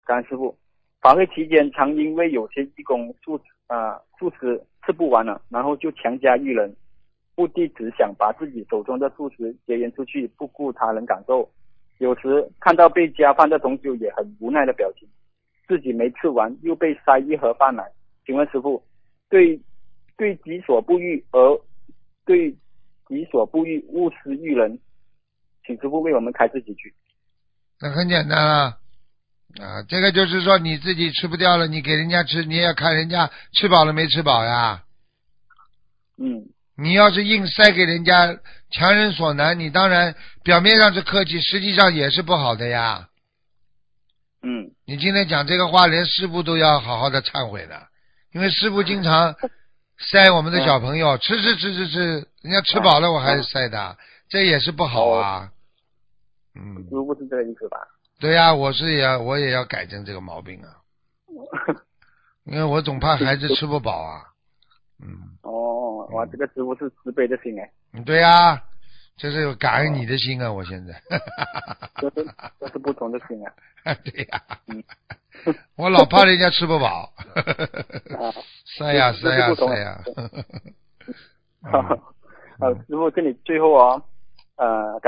感恩师傅。法会期间，常因为有些义工素食吃不完了，然后就强加于人，目的只想把自己手中的素食结缘出去，不顾他人感受。有时看到被加饭的同修也很无奈的表情，自己没吃完又被塞一盒饭来。请问师傅，对己所不欲勿施于人，请师傅为我们开示几句。 那很简单啊。这个就是说你自己吃不掉了，你给人家吃，你也要看人家吃饱了没吃饱呀。你要是硬塞给人家，强人所难，你当然表面上是客气，实际上也是不好的呀。你今天讲这个话，连师父都要好好的忏悔的，因为师父经常塞我们的小朋友吃，人家吃饱了我还是塞的，这也是不好啊。 师傅是这个意思吧？ 对呀，我也要改正这个毛病啊，因为我总怕孩子吃不饱啊。 哇，这个师傅是慈悲的心哎。 对呀，这是有感恩你的心啊，我现在。 这是不同的心啊。 对呀。我老怕人家吃不饱。塞呀。 师傅，这里最后